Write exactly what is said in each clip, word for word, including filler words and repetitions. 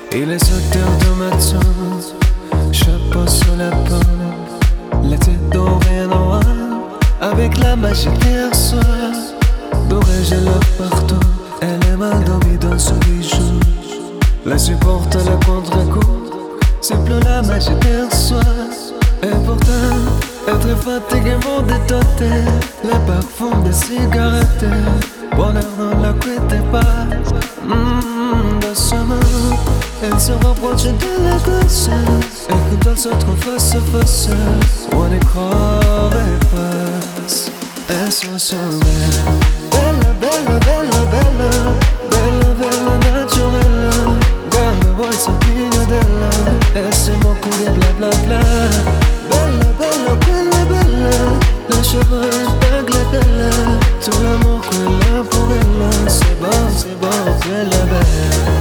Il est sept heures du matin, chapeau sur la pomme, la tête dorée noire, avec la magie d'hier soir. Dorée, je la partout, elle est mal dormie dans ce bijou. La supporte à la contre-coup, c'est plus la magie d'hier soir. Et pourtant, être fatigué m'en détoté, le parfum des cigarettes, bonheur ne la quitte pas. Mmh, doucement, elle se rapproche de la gosse, et quand elle se trouve face à face, on n'y croirait pas. Elle se sent belle, bella, bella, bella, bella, bella, naturelle. Garde vuoi sapere della, e se mo cuore bla bla bla. Bella, bella, bella, bella, les cheveux épinglés bella. Tout l'amour qu'elle a pour elle, c'est bon, c'est bon, bella, bella.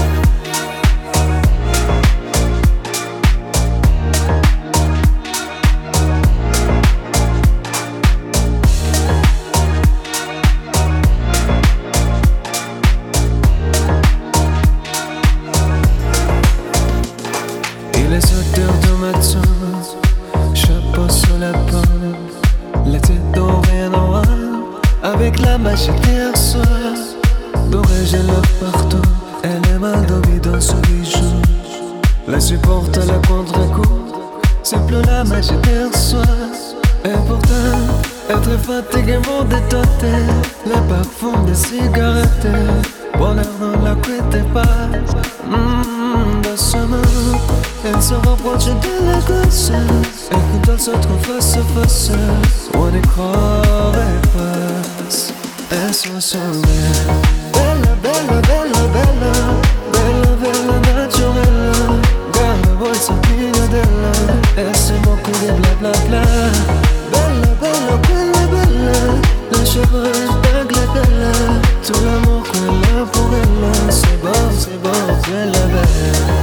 Il est sept heures du matin, chapeau sur la pomme, la tête dorée noire, avec la magie d'hier soir. Dorée, je la partout, elle est mal dormie dans ce bijou. La supporte à la contre-coup, c'est plus la magie d'hier soir. Et pourtant, être fatigué m'en détoté, le parfum des cigarettes, bonheur ne la quitte pas. Mmh, doucement, elle se rapproche de la gosse, et quand elle se trouve face à face, on n'y croirait pas. Elle se sent belle, bella, bella, bella, bella, bella, naturelle. Garde vuoi sapere della, e se mo cuore bla bla bla. Bella, bella, bella, bella, les cheveux épinglés bella. Tout l'amour qu'elle a pour elle, c'est bon, c'est bon, bella, bella.